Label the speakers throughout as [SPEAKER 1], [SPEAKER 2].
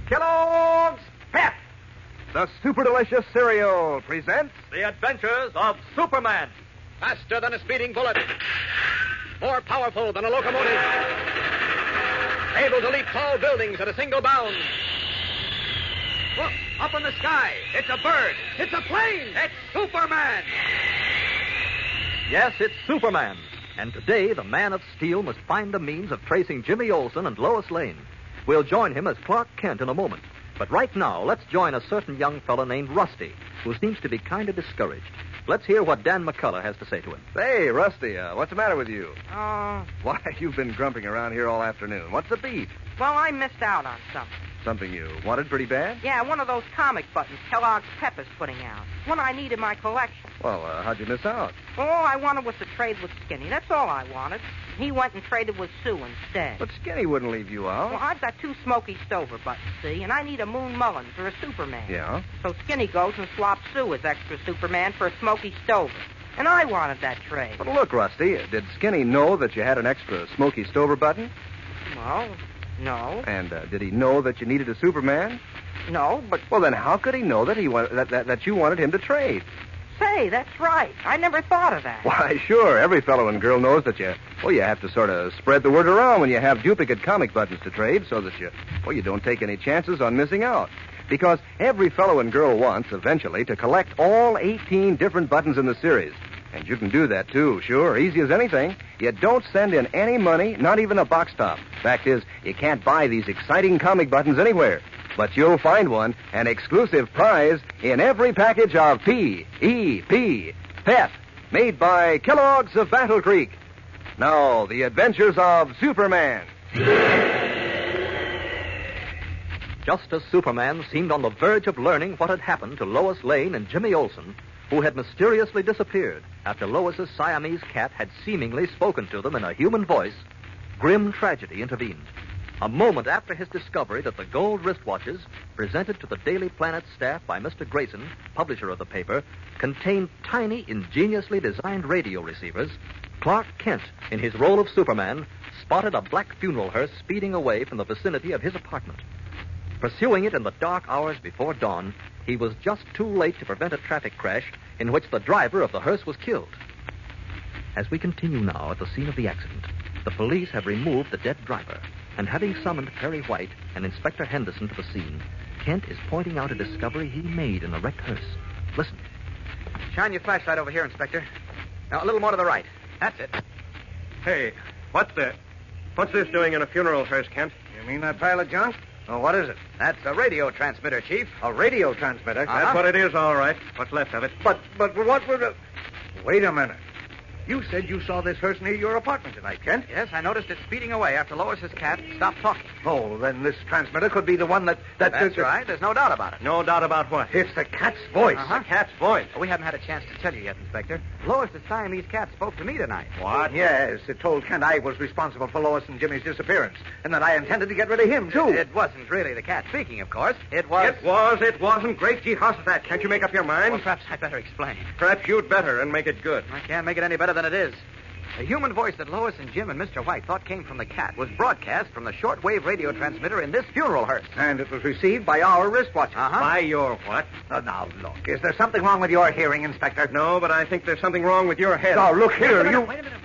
[SPEAKER 1] Kellogg's Pep, the super delicious cereal, presents
[SPEAKER 2] The Adventures of Superman.
[SPEAKER 3] Faster than a speeding bullet. More powerful than a locomotive. Able to leap tall buildings at a single bound. Look, up in the sky. It's a bird. It's a plane. It's Superman.
[SPEAKER 4] Yes, it's Superman. And today, the Man of Steel must find the means of tracing Jimmy Olsen and Lois Lane. We'll join him as Clark Kent in a moment. But right now, let's join a certain young fellow named Rusty, who seems to be kind of discouraged. Let's hear what Dan McCullough has to say to him.
[SPEAKER 1] Hey, Rusty, what's the matter with you?
[SPEAKER 5] Oh,
[SPEAKER 1] Why, you've been grumping around here all afternoon. What's the beef?
[SPEAKER 5] well, I missed out on something.
[SPEAKER 1] Something you wanted pretty bad?
[SPEAKER 5] Yeah, one of those comic buttons Kellogg's Pep is putting out. One I need in my collection.
[SPEAKER 1] Well, how'd you miss out?
[SPEAKER 5] Well, all I wanted was to trade with Skinny. That's all I wanted. He went and traded with Sue instead.
[SPEAKER 1] But Skinny wouldn't leave you out.
[SPEAKER 5] Well, I've got 2 Smoky Stover buttons, see, and I need a Moon Mullins or a Superman.
[SPEAKER 1] Yeah?
[SPEAKER 5] So Skinny goes and swaps Sue as extra Superman for a Smoky Stover. And I wanted that trade.
[SPEAKER 1] But look, Rusty, did Skinny know that you had an extra Smoky Stover button?
[SPEAKER 5] Well, no.
[SPEAKER 1] And did he know that you needed a Superman?
[SPEAKER 5] No, but
[SPEAKER 1] Well, then how could he know that that you wanted him to trade?
[SPEAKER 5] say, that's right. I never thought of that.
[SPEAKER 1] Why, sure, every fellow and girl knows that you have to sort of spread the word around when you have duplicate comic buttons to trade so that you don't take any chances on missing out. Because every fellow and girl wants, eventually, to collect all 18 different buttons in the series. And you can do that, too, sure, easy as anything. You don't send in any money, not even a box top. Fact is, you can't buy these exciting comic buttons anywhere. But you'll find one, an exclusive prize, in every package of P.E.P. Pep, made by Kellogg's of Battle Creek. Now, the adventures of Superman.
[SPEAKER 4] Just as Superman seemed on the verge of learning what had happened to Lois Lane and Jimmy Olsen, who had mysteriously disappeared after Lois's Siamese cat had seemingly spoken to them in a human voice, grim tragedy intervened. A moment after his discovery that the gold wristwatches, presented to the Daily Planet staff by Mr. Grayson, publisher of the paper, contained tiny, ingeniously designed radio receivers, Clark Kent, in his role of Superman, spotted a black funeral hearse speeding away from the vicinity of his apartment. Pursuing it in the dark hours before dawn, he was just too late to prevent a traffic crash in which the driver of the hearse was killed. As we continue now at the scene of the accident, the police have removed the dead driver, and having summoned Perry White and Inspector Henderson to the scene, Kent is pointing out a discovery he made in the wrecked hearse. Listen.
[SPEAKER 3] Shine your flashlight over here, Inspector. Now, a little more to the right. That's it.
[SPEAKER 2] Hey, what's this doing in a funeral hearse, Kent?
[SPEAKER 6] You mean that pile of junk? Oh, what is it?
[SPEAKER 3] That's a radio transmitter, Chief.
[SPEAKER 6] A radio transmitter?
[SPEAKER 2] That's what it is, all right. What's left of it?
[SPEAKER 6] But what would... Wait a minute. You said you saw this hearse near your apartment tonight, Kent.
[SPEAKER 3] Yes, I noticed it speeding away after Lois's cat stopped talking.
[SPEAKER 6] Oh, then this transmitter could be the one that...
[SPEAKER 3] That's right. There's no doubt about it.
[SPEAKER 2] No doubt about what?
[SPEAKER 6] It's the cat's voice.
[SPEAKER 3] Uh-huh.
[SPEAKER 2] The cat's voice.
[SPEAKER 3] We haven't had a chance to tell you yet, Inspector. Lois's Siamese cat spoke to me tonight.
[SPEAKER 6] What? Yes, it told Kent I was responsible for Lois and Jimmy's disappearance, and that I intended to get rid of him, too.
[SPEAKER 3] It wasn't really the cat speaking, of course. It was...
[SPEAKER 2] It wasn't. Great Jehoshaphat. Can't you make up your mind?
[SPEAKER 3] Well, perhaps I'd better explain.
[SPEAKER 2] Perhaps you'd better and make it good.
[SPEAKER 3] I can't make it any better than it is. The human voice that Lois and Jim and Mr. White thought came from the cat was broadcast from the shortwave radio transmitter in this funeral hearse.
[SPEAKER 6] And it was received by our wristwatches.
[SPEAKER 3] Uh-huh.
[SPEAKER 2] By your what?
[SPEAKER 6] Now, look, is there something wrong with your hearing, Inspector?
[SPEAKER 2] No, but I think there's something wrong with your head.
[SPEAKER 6] Now, look here,
[SPEAKER 3] Wait a minute.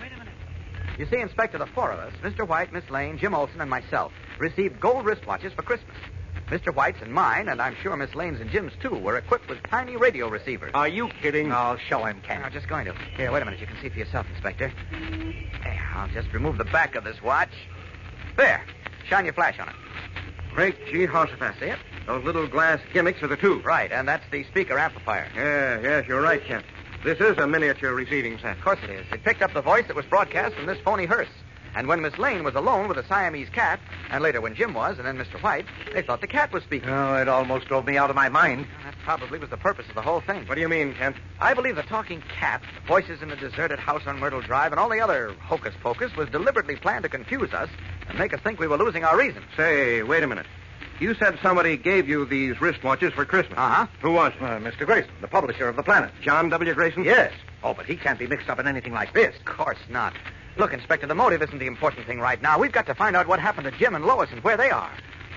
[SPEAKER 3] You see, Inspector, the 4 of us, Mr. White, Miss Lane, Jim Olsen, and myself, received gold wristwatches for Christmas. Mr. White's and mine, and I'm sure Miss Lane's and Jim's, too, were equipped with tiny radio receivers.
[SPEAKER 2] Are you kidding?
[SPEAKER 6] I'll show him, Kent.
[SPEAKER 3] I'm just going to. Here, wait a minute. You can see for yourself, Inspector. There, I'll just remove the back of this watch. There. Shine your flash on it.
[SPEAKER 2] Great Jehoshaphat.
[SPEAKER 3] See it?
[SPEAKER 2] Those little glass gimmicks are the tube.
[SPEAKER 3] Right, and that's the speaker amplifier.
[SPEAKER 2] Yes, you're right, Kent. This is a miniature receiving set.
[SPEAKER 3] Of course it is. It picked up the voice that was broadcast from this phony hearse. And when Miss Lane was alone with the Siamese cat, and later when Jim was, and then Mr. White, they thought the cat was speaking.
[SPEAKER 6] Oh, it almost drove me out of my mind.
[SPEAKER 3] That probably was the purpose of the whole thing.
[SPEAKER 2] What do you mean, Kent?
[SPEAKER 3] I believe the talking cat, the voices in the deserted house on Myrtle Drive, and all the other hocus-pocus was deliberately planned to confuse us and make us think we were losing our reason.
[SPEAKER 2] Say, wait a minute. You said somebody gave you these wristwatches for Christmas.
[SPEAKER 3] Uh-huh.
[SPEAKER 2] Who was it?
[SPEAKER 6] Mr. Grayson, the publisher of the Planet.
[SPEAKER 2] John W. Grayson?
[SPEAKER 6] Yes. Oh, but he can't be mixed up in anything like this.
[SPEAKER 3] Of course not. Look, Inspector, the motive isn't the important thing right now. We've got to find out what happened to Jim and Lois and where they are.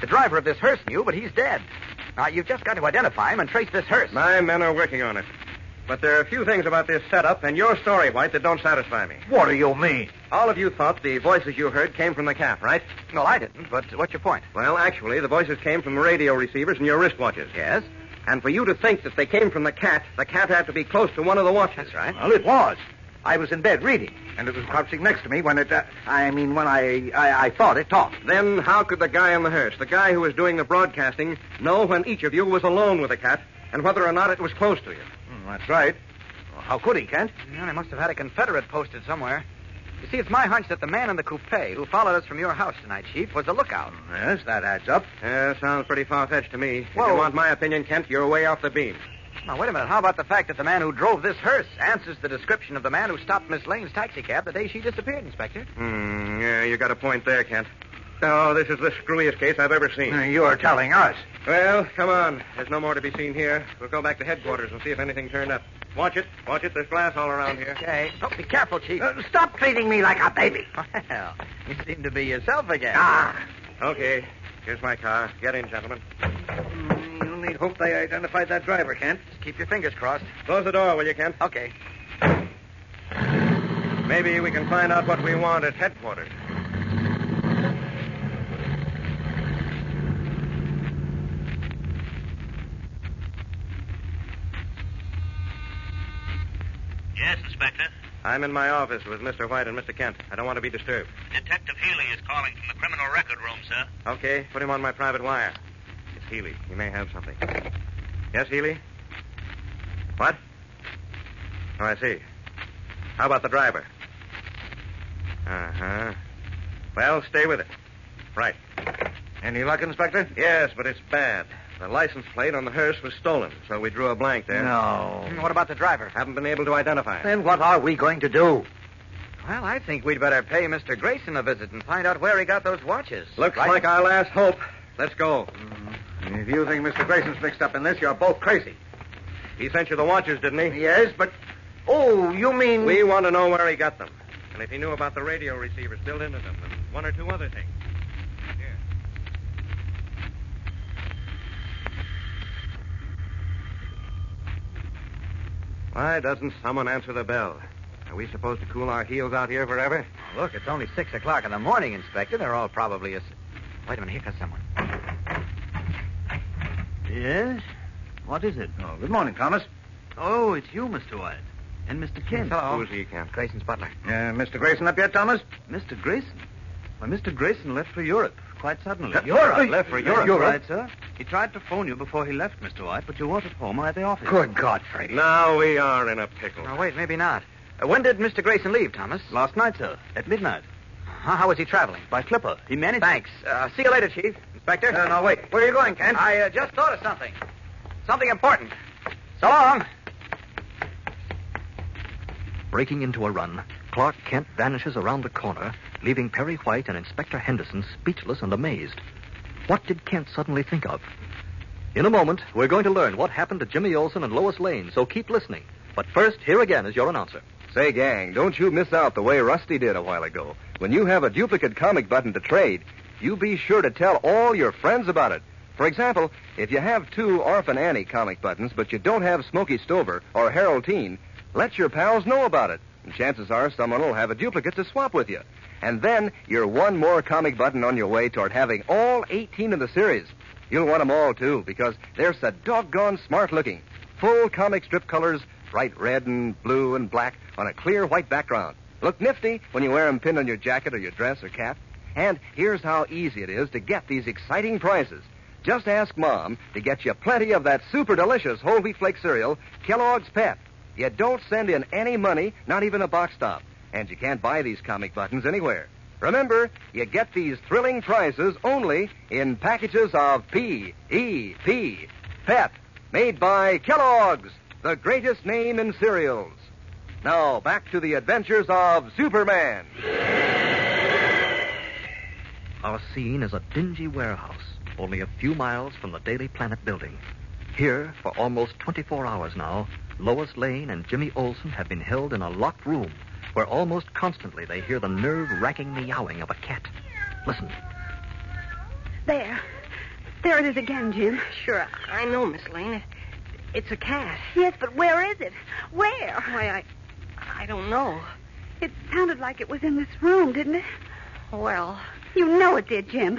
[SPEAKER 3] The driver of this hearse knew, but he's dead. Now, you've just got to identify him and trace this hearse.
[SPEAKER 2] My men are working on it. But there are a few things about this setup and your story, White, that don't satisfy me.
[SPEAKER 6] What do you mean?
[SPEAKER 2] All of you thought the voices you heard came from the cat, right?
[SPEAKER 3] Well, I didn't, but what's your point?
[SPEAKER 2] Well, actually, the voices came from the radio receivers in your wristwatches.
[SPEAKER 3] Yes?
[SPEAKER 2] And for you to think that they came from the cat had to be close to one of the watches.
[SPEAKER 3] That's right.
[SPEAKER 6] Well, it was. I was in bed reading, and it was crouching next to me when when I thought it talked.
[SPEAKER 2] Then how could the guy in the hearse, the guy who was doing the broadcasting, know when each of you was alone with the cat and whether or not it was close to you?
[SPEAKER 6] That's right. Well, how could he, Kent?
[SPEAKER 3] Well, they must have had a Confederate posted somewhere. You see, it's my hunch that the man in the coupe who followed us from your house tonight, Chief, was a lookout.
[SPEAKER 6] Yes, that adds up.
[SPEAKER 2] Sounds pretty far-fetched to me.
[SPEAKER 3] Whoa.
[SPEAKER 2] If you want my opinion, Kent, you're way off the beam.
[SPEAKER 3] Now, wait a minute. How about the fact that the man who drove this hearse answers the description of the man who stopped Miss Lane's taxicab the day she disappeared, Inspector?
[SPEAKER 2] Yeah, you got a point there, Kent. Oh, this is the screwiest case I've ever seen.
[SPEAKER 6] You're telling us.
[SPEAKER 2] Well, come on. There's no more to be seen here. We'll go back to headquarters and see if anything turned up. Watch it. Watch it. There's glass all around here.
[SPEAKER 3] Okay. Oh, be careful, Chief.
[SPEAKER 6] Stop treating me like a baby.
[SPEAKER 3] Well, you seem to be yourself again.
[SPEAKER 2] Okay. Here's my car. Get in, gentlemen.
[SPEAKER 6] You only hope they identified that driver, Kent.
[SPEAKER 3] Just keep your fingers crossed.
[SPEAKER 2] Close the door, will you, Kent?
[SPEAKER 3] Okay.
[SPEAKER 2] Maybe we can find out what we want at headquarters.
[SPEAKER 7] Yes, Inspector.
[SPEAKER 2] I'm in my office with Mr. White and Mr. Kent. I don't want to be disturbed.
[SPEAKER 7] Detective Healy is calling from the criminal record room, sir.
[SPEAKER 2] Okay, put him on my private wire. It's Healy. He may have something. Yes, Healy? What? Oh, I see. How about the driver? Uh-huh. Well, stay with it. Right.
[SPEAKER 6] Any luck, Inspector?
[SPEAKER 2] Yes, but it's bad. The license plate on the hearse was stolen, so we drew a blank there.
[SPEAKER 6] No.
[SPEAKER 3] What about the driver?
[SPEAKER 2] Haven't been able to identify him.
[SPEAKER 6] Then what are we going to do?
[SPEAKER 3] Well, I think we'd better pay Mr. Grayson a visit and find out where he got those watches.
[SPEAKER 2] Looks
[SPEAKER 3] Right?
[SPEAKER 2] like our last hope. Let's go.
[SPEAKER 6] If you think Mr. Grayson's mixed up in this, you're both crazy.
[SPEAKER 2] He sent you the watches, didn't he?
[SPEAKER 6] Yes, but... Oh, you mean...
[SPEAKER 2] We want to know where he got them. And if he knew about the radio receivers built into them and one or two other things. Here. Why doesn't someone answer the bell? Are we supposed to cool our heels out here forever?
[SPEAKER 3] Look, it's only 6 o'clock in the morning, Inspector. They're all probably... Wait a minute. Here comes someone.
[SPEAKER 8] Yes? What is it?
[SPEAKER 6] Oh, good morning, Thomas.
[SPEAKER 8] Oh, it's you, Mr. White. And Mr. Kent.
[SPEAKER 3] Hello.
[SPEAKER 2] Who's he, Kent?
[SPEAKER 3] Grayson's butler.
[SPEAKER 6] Mr. Grayson up yet, Thomas?
[SPEAKER 8] Mr. Grayson? Why, Mr. Grayson left for Europe quite suddenly.
[SPEAKER 6] Europe?
[SPEAKER 8] Left for Europe,
[SPEAKER 6] Europe?
[SPEAKER 8] right, sir? He tried to phone you before he left, Mr. White, but you weren't at home or at the office.
[SPEAKER 6] Good God, Freddy.
[SPEAKER 2] Now we are in a pickle.
[SPEAKER 3] Now, wait, maybe not. When did Mr. Grayson leave, Thomas?
[SPEAKER 8] Last night, sir, at midnight.
[SPEAKER 3] How was he traveling?
[SPEAKER 8] By clipper. He managed...
[SPEAKER 3] Thanks. See you later, Chief. Inspector?
[SPEAKER 6] No, wait. Where are you going, Kent?
[SPEAKER 3] I just thought of something. Something important. So long.
[SPEAKER 4] Breaking into a run, Clark Kent vanishes around the corner, leaving Perry White and Inspector Henderson speechless and amazed. What did Kent suddenly think of? In a moment, we're going to learn what happened to Jimmy Olsen and Lois Lane, so keep listening. But first, here again is your announcer.
[SPEAKER 1] Say, gang, don't you miss out the way Rusty did a while ago. When you have a duplicate comic button to trade, you be sure to tell all your friends about it. For example, if you have 2 Orphan Annie comic buttons, but you don't have Smokey Stover or Harold Teen, let your pals know about it. And chances are someone will have a duplicate to swap with you. And then you're one more comic button on your way toward having all 18 of the series. You'll want them all, too, because they're so doggone smart-looking. Full comic strip colors, bright red and blue and black on a clear white background. Look nifty when you wear them pinned on your jacket or your dress or cap. And here's how easy it is to get these exciting prizes. Just ask Mom to get you plenty of that super delicious whole wheat flake cereal, Kellogg's Pep. You don't send in any money, not even a box stop. And you can't buy these comic buttons anywhere. Remember, you get these thrilling prizes only in packages of P.E.P. Pep, made by Kellogg's, the greatest name in cereals. Now, back to the adventures of Superman.
[SPEAKER 4] Our scene is a dingy warehouse, only a few miles from the Daily Planet building. Here, for almost 24 hours now, Lois Lane and Jimmy Olsen have been held in a locked room where almost constantly they hear the nerve-wracking meowing of a cat. Listen.
[SPEAKER 9] There. There it is again, Jim.
[SPEAKER 10] Sure, I know, Miss Lane. It's a cat.
[SPEAKER 9] Yes, but where is it? Where?
[SPEAKER 10] Why, I don't know.
[SPEAKER 9] It sounded like it was in this room, didn't it?
[SPEAKER 10] Well,
[SPEAKER 9] You know it did, Jim.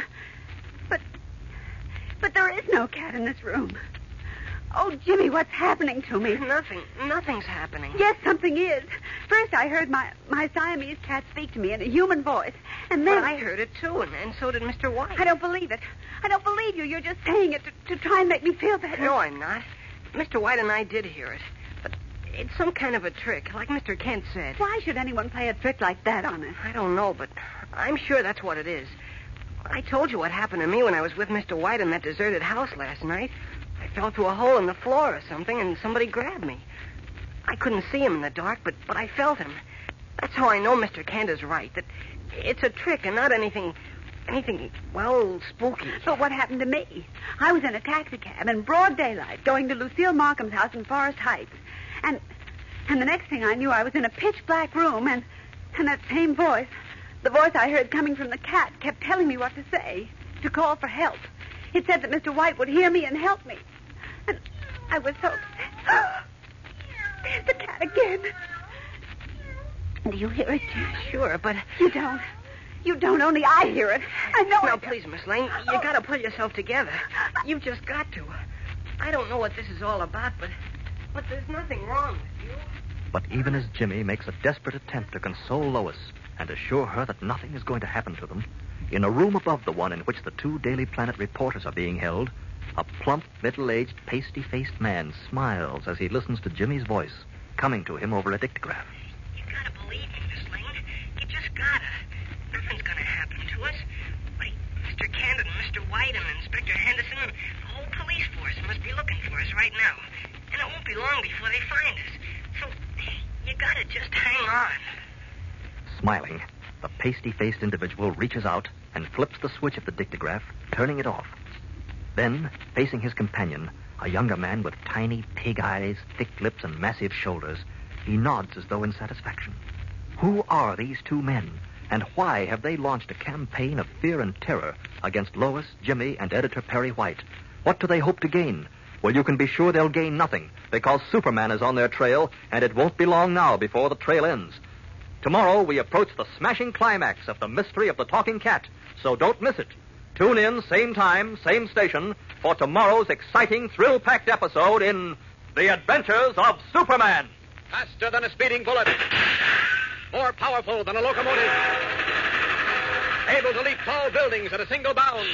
[SPEAKER 9] But there is no cat in this room. Oh, Jimmy, what's happening to me?
[SPEAKER 10] nothing's happening.
[SPEAKER 9] Yes, something is. First, I heard my Siamese cat speak to me in a human voice. And then...
[SPEAKER 10] Well, I heard it, too, and so did Mr. White.
[SPEAKER 9] I don't believe it. I don't believe you. You're just saying it to try and make me feel better.
[SPEAKER 10] No, I'm not. Mr. White and I did hear it. But it's some kind of a trick, like Mr. Kent said.
[SPEAKER 9] Why should anyone play a trick like that on us?
[SPEAKER 10] I don't know, but I'm sure that's what it is. I told you what happened to me when I was with Mr. White in that deserted house last night. I fell through a hole in the floor or something, and somebody grabbed me. I couldn't see him in the dark, but I felt him. That's how I know Mr. Kent is right, that it's a trick and not anything, well, spooky.
[SPEAKER 9] But what happened to me? I was in a taxicab in broad daylight going to Lucille Markham's house in Forest Heights. And the next thing I knew, I was in a pitch-black room, and that same voice, the voice I heard coming from the cat, kept telling me what to say, to call for help. It said that Mr. White would hear me and help me. And I was so upset. There's the cat again. Do you hear it, Jim?
[SPEAKER 10] Sure, but...
[SPEAKER 9] You don't. You don't. Only I hear it. I know
[SPEAKER 10] Now,
[SPEAKER 9] it.
[SPEAKER 10] please, Miss Lane, you gotta pull yourself together. You've just got to. I don't know what this is all about, but there's nothing wrong with you.
[SPEAKER 4] But even as Jimmy makes a desperate attempt to console Lois and assure her that nothing is going to happen to them, in a room above the one in which the two Daily Planet reporters are being held, a plump, middle-aged, pasty-faced man smiles as he listens to Jimmy's voice coming to him over a dictograph.
[SPEAKER 10] You gotta believe me, Miss Lane. You just gotta. Nothing's gonna happen to us. Why, Mr. Kent and Mr. White and Inspector Henderson and the whole police force must be looking for us right now. And it won't be long before they find us. So, you gotta just hang on.
[SPEAKER 4] Smiling, the pasty-faced individual reaches out and flips the switch of the dictograph, turning it off. Then, facing his companion, a younger man with tiny pig eyes, thick lips, and massive shoulders, he nods as though in satisfaction. Who are these two men, and why have they launched a campaign of fear and terror against Lois, Jimmy, and Editor Perry White? What do they hope to gain? Well, you can be sure they'll gain nothing, because Superman is on their trail, and it won't be long now before the trail ends. Tomorrow, we approach the smashing climax of the mystery of the talking cat, so don't miss it. Tune in, same time, same station, for tomorrow's exciting, thrill-packed episode in The Adventures of Superman.
[SPEAKER 3] Faster than a speeding bullet. More powerful than a locomotive. Able to leap tall buildings at a single bound.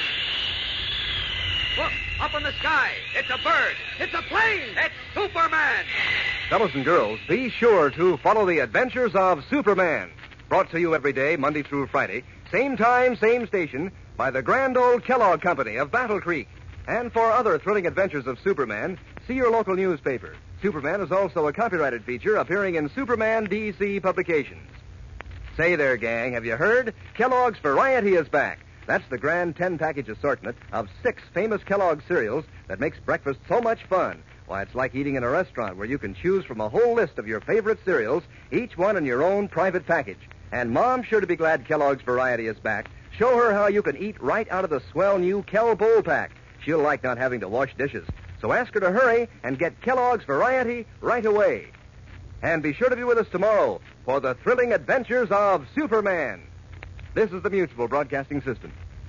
[SPEAKER 3] Look, up in the sky. It's a bird. It's a plane. It's Superman.
[SPEAKER 1] Fellows and girls, be sure to follow The Adventures of Superman. Brought to you every day, Monday through Friday. Same time, same station, by the grand old Kellogg Company of Battle Creek. And for other thrilling adventures of Superman, see your local newspaper. Superman is also a copyrighted feature appearing in Superman DC publications. Say there, gang, have you heard? Kellogg's Variety is back. That's the grand 10-package assortment of 6 famous Kellogg cereals that makes breakfast so much fun. Why, it's like eating in a restaurant where you can choose from a whole list of your favorite cereals, each one in your own private package. And Mom's sure to be glad Kellogg's Variety is back. Show her how you can eat right out of the swell new Kell Bowl Pack. She'll like not having to wash dishes. So ask her to hurry and get Kellogg's Variety right away. And be sure to be with us tomorrow for the thrilling adventures of Superman. This is the Mutual Broadcasting System.